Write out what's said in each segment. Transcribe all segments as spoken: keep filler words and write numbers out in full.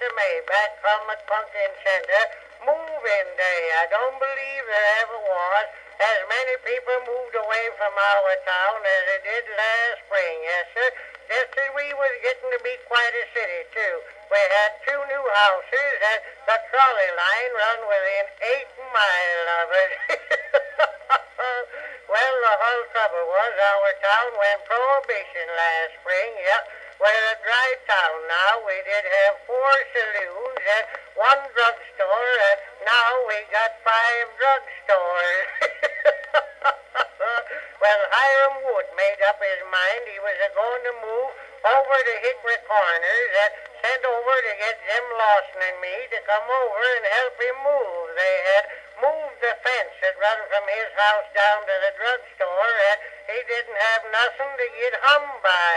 Mister May, back from the Pumpkin Center. Move-in day. I don't believe there ever was as many people moved away from our town as they did last spring, yes, sir. Just as we was getting to be quite a city, too. We had two new houses, and the trolley line run within eight mile of it. Well, the whole trouble was our town went prohibition last spring, yep. We're a dry town now. We did have four saloons and one drugstore, and now we got five drugstores. Well, Hiram Wood made up his mind he was going to move over to Hickory Corners and sent over to get Jim Lawson and me to come over and help him move. They had moved the fence that run from his house down to the drugstore, and he didn't have nothing to get hum by.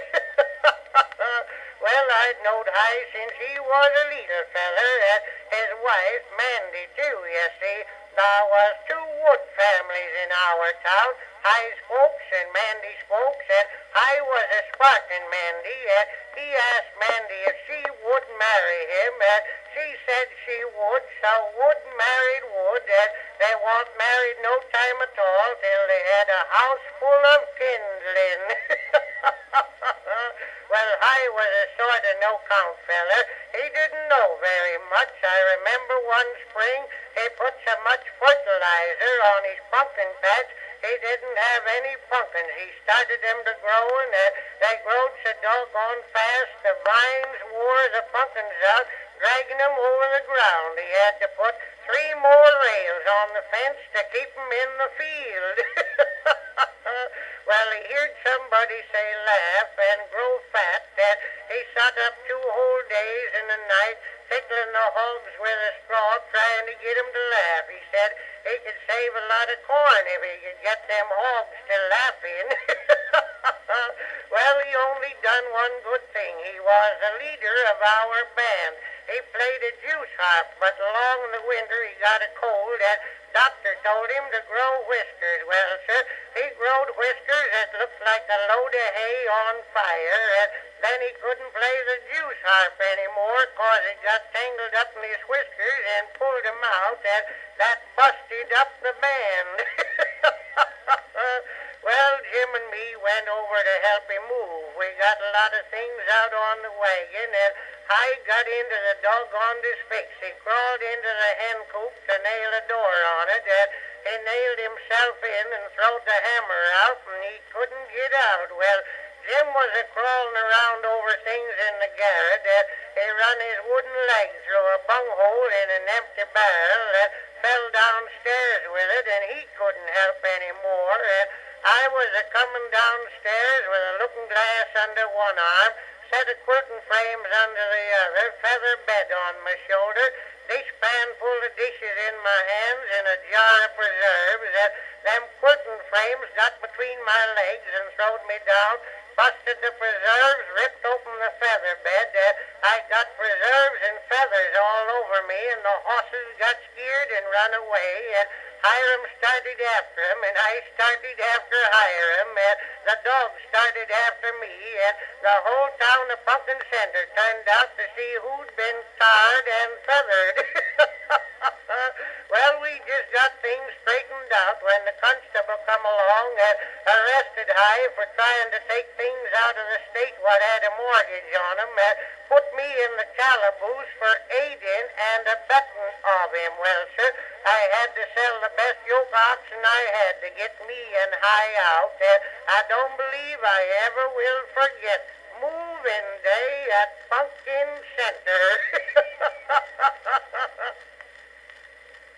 Well, I'd knowed High since he was a little feller, and his wife, Mandy, too, you see. There was two Wood families in our town, High's folks and Mandy's folks, and I was a Spartan Mandy, and he asked Mandy if she would marry him, and she said she would, so Wood married Wood, and they weren't married no time at all till they had a house full of kindling. Well, High was a sort of no-count feller. He didn't know very much. I remember one spring he put so much fertilizer on his pumpkin patch he didn't have any pumpkins. He started them to growing, and they growed so doggone fast the vines wore the pumpkins out, dragging them over the ground. He had to put three more rails on the fence to keep them in the field. Well, he heard somebody say laugh and grow fat, that he sat up two whole days and a night tickling the hogs with a straw trying to get 'em to laugh. He said he could save a lot of corn if he could get them hogs to laughing. Well, he only done one good thing. He was the leader of our band. He played a juice harp, but along in the winter he got a cold, and doctor told him to grow whiskers. Well, sir, he growed whiskers that looked like a load of hay on fire, and then he couldn't play the juice harp anymore 'cause it got tangled up in his whiskers and pulled him out, and that busted up the band. Well, Jim and me went over to help him move. We got a lot of things out on the wagon, and I got into the doggonedest fix. He crawled into the hen coop to nail a door on it, and he nailed himself in and throwed the hammer out, and he couldn't get out. Well, Jim was a-crawling around over things in the garret, and he run his wooden leg through a bunghole in an empty barrel and fell downstairs with it, and he couldn't help any more, and I was a-coming downstairs with a looking-glass under one arm, set of quilting frames under the other, feather bed on my shoulder, dishpan full of dishes in my hands, and a jar of preserves, and them quilting frames got between my legs and throwed me down, busted the preserves, ripped open the feather bed, and I got preserves and feathers all over me, and the horses got scared and run away, and Hiram started after him, and I started after Hiram, and the dog started after me, and the whole town of Pumpkin Center turned out to see who'd been tarred and feathered. Well, we just got things straightened out when the constable come along and arrested High for trying to take things out of the state what had a mortgage on him, and put me in the calaboose for aiding and abetting of him. Well, sir, I had to sell the best yoke oxen I had to get me and High out, and I don't believe I ever will forget move-in day at Pumpkin Center.